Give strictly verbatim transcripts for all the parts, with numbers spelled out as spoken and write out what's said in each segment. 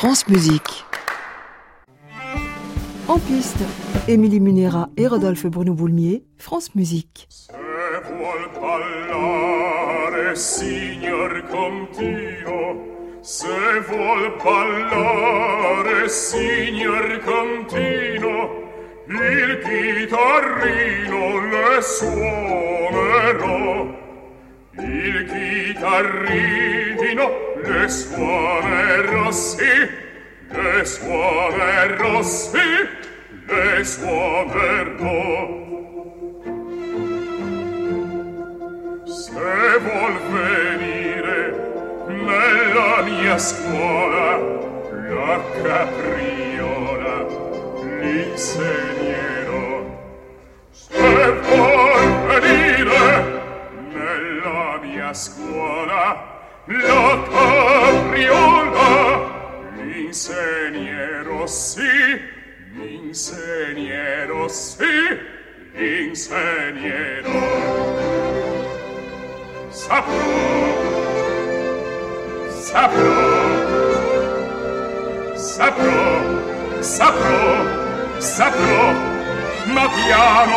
France Musique. En piste, Émilie Munera et Rodolphe Bruno-Boulmier, France Musique. Se vuol ballare, signor Contino, se vuol ballare, signor Contino, il chitarrino le suonerò, il chitarrino le suonerò, sì, le suonerò, sì, le suonerò. Se vuol venire nella mia scuola la capriola l'insegnerò. Se vuol venire nella mia scuola la capriola l'insegnerò, sì, l'insegnerò, sì, l'insegnerò. Saprò, saprò, saprò, saprò, saprò, ma piano,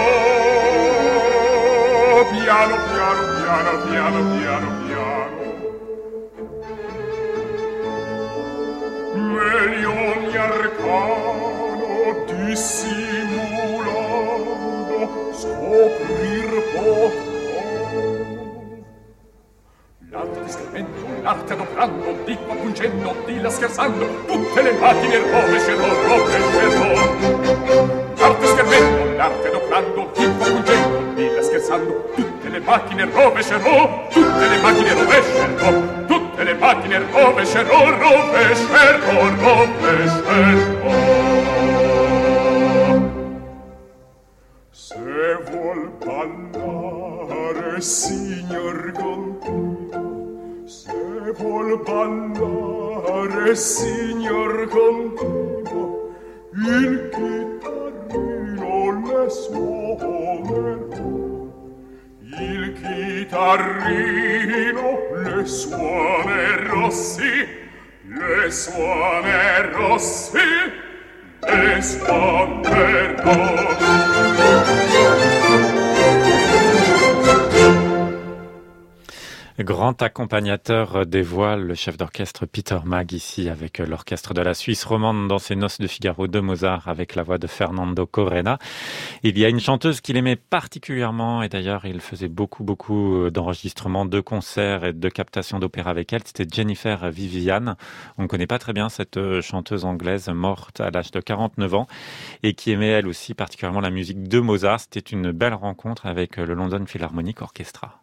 piano, piano, piano, piano, piano, piano. Meglio ogni arcano dissimulando scoprir potrò. L'arte scrivendo, l'arte adoprando, di qua pungendo, di là scherzando, tutte le macchine rovescerò, rovescerò. L'arte scrivendo, l'arte adoprando, di qua pungendo, di là scherzando, tutte le macchine rovescerò, tutte le macchine rovescerò, tutte le macchine rovescerò, rovescerò, rovescerò. Se vuol ballare, signor Contino, se vuol ballare, signor Contino, il chitarrino le suonerò, il chitarrino le suonerò, sì, le suonerò, sì, le suonerò. Grand accompagnateur des voiles, le chef d'orchestre Peter Maag ici avec l'orchestre de la Suisse romande dans ses Noces de Figaro de Mozart avec la voix de Fernando Corena. Il y a une chanteuse qu'il aimait particulièrement et d'ailleurs il faisait beaucoup beaucoup d'enregistrements, de concerts et de captations d'opéra avec elle. C'était Jennifer Vivian. On ne connaît pas très bien cette chanteuse anglaise morte à l'âge de quarante-neuf ans et qui aimait elle aussi particulièrement la musique de Mozart. C'était une belle rencontre avec le London Philharmonic Orchestra.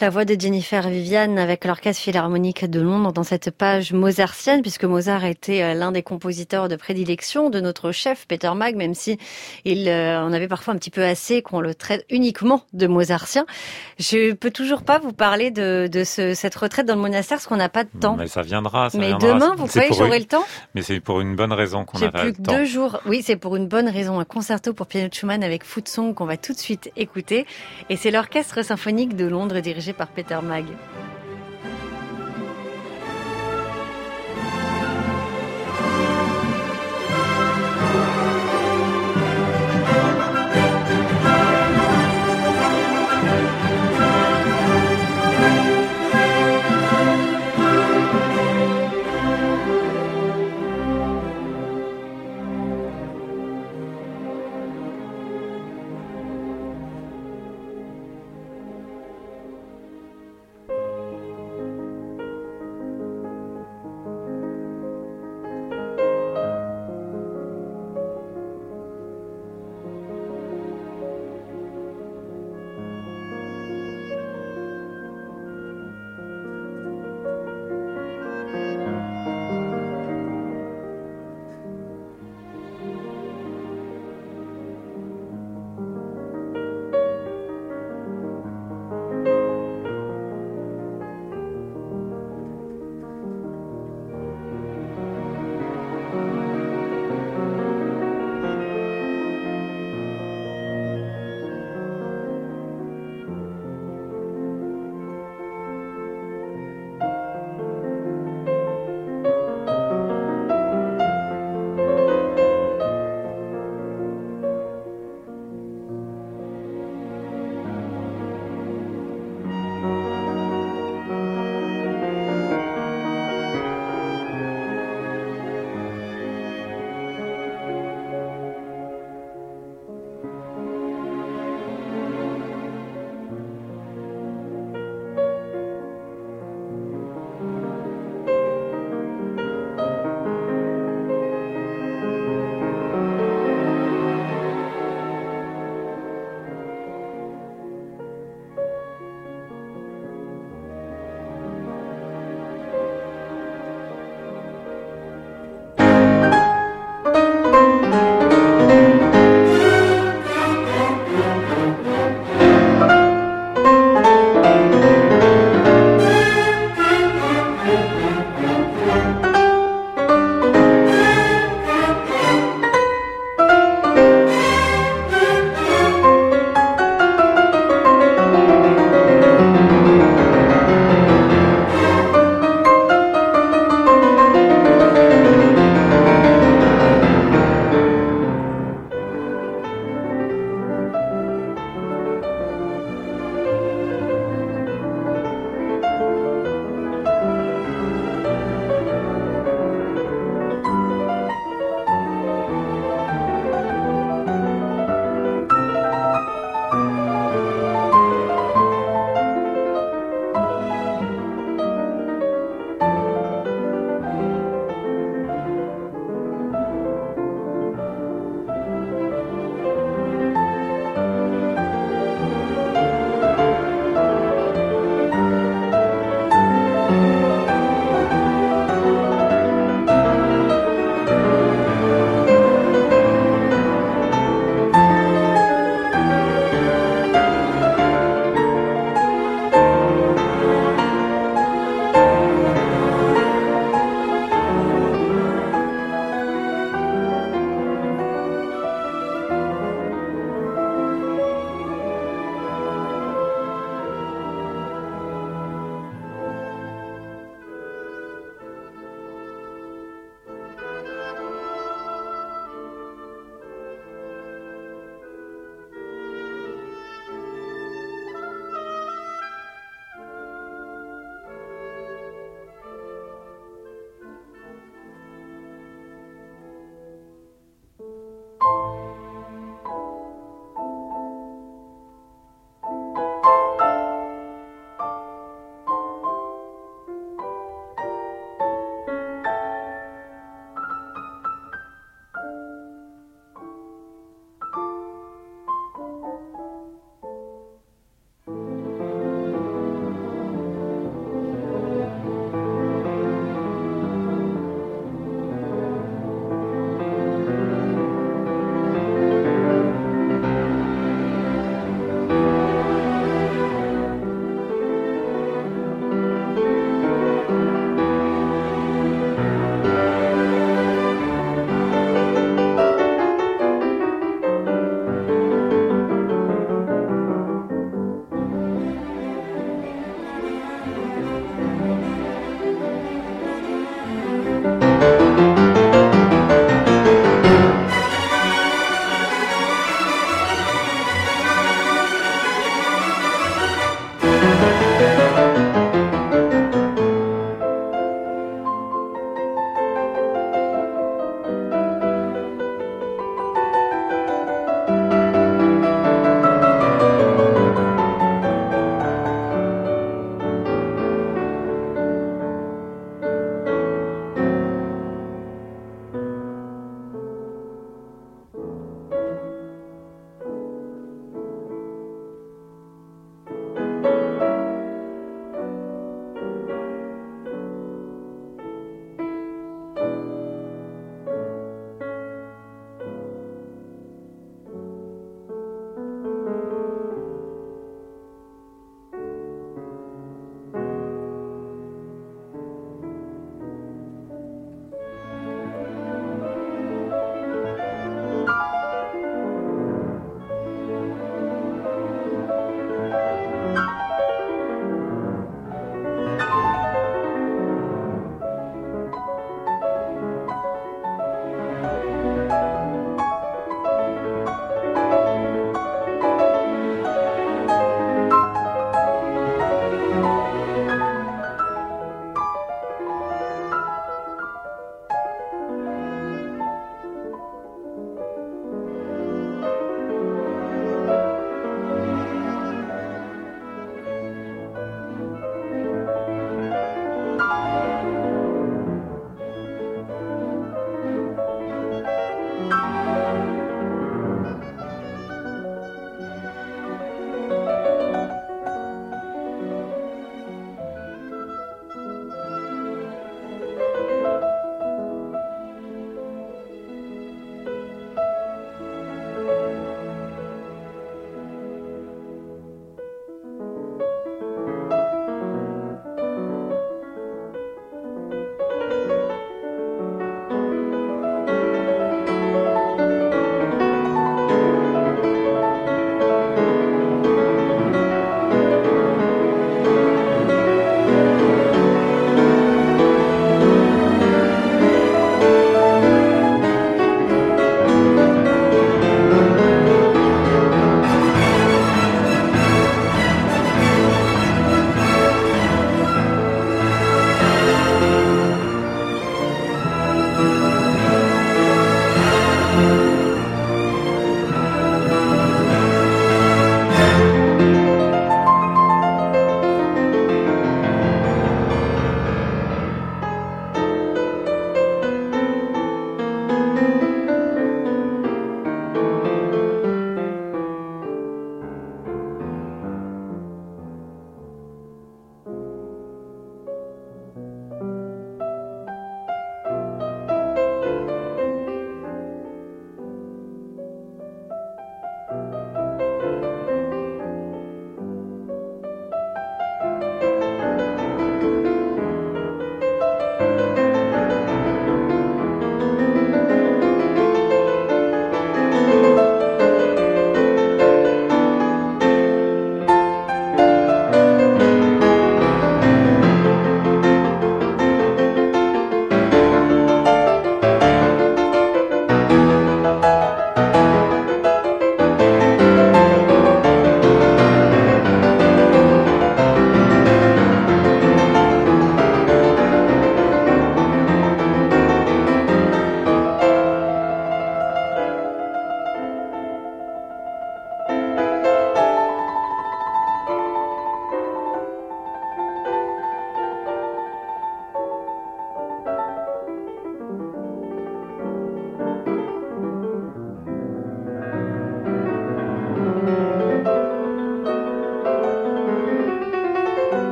La voix de Jennifer Vivian avec l'Orchestre Philharmonique de Londres dans cette page mozartienne, puisque Mozart était l'un des compositeurs de prédilection de notre chef Peter Maag, même si il euh, en avait parfois un petit peu assez qu'on le traite uniquement de mozartien. Je peux toujours pas vous parler de, de ce, cette retraite dans le monastère parce qu'on n'a pas de temps. Mais ça viendra. Ça Mais viendra. demain, vous croyez que j'aurai une... le temps? Mais c'est pour une bonne raison qu'on J'ai n'a pas plus le que temps. deux jours. Oui, c'est pour une bonne raison. Un concerto pour piano de Schumann avec Foot Song qu'on va tout de suite écouter. Et c'est l'Orchestre Symphonique de Londres dirigé par Peter Maag.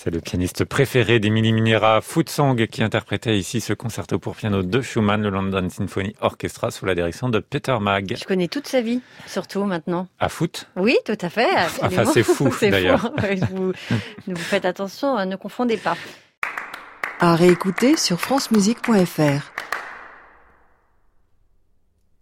C'est le pianiste préféré d'Émilie Minera, Footsong, qui interprétait ici ce concerto pour piano de Schumann, le London Symphony Orchestra, sous la direction de Peter Mag. Je connais toute sa vie, surtout maintenant. À foot ? Oui, tout à fait. Absolument. Enfin, c'est fou, c'est d'ailleurs. Fou. Vous, vous faites attention, ne confondez pas. À réécouter sur francemusique point f r.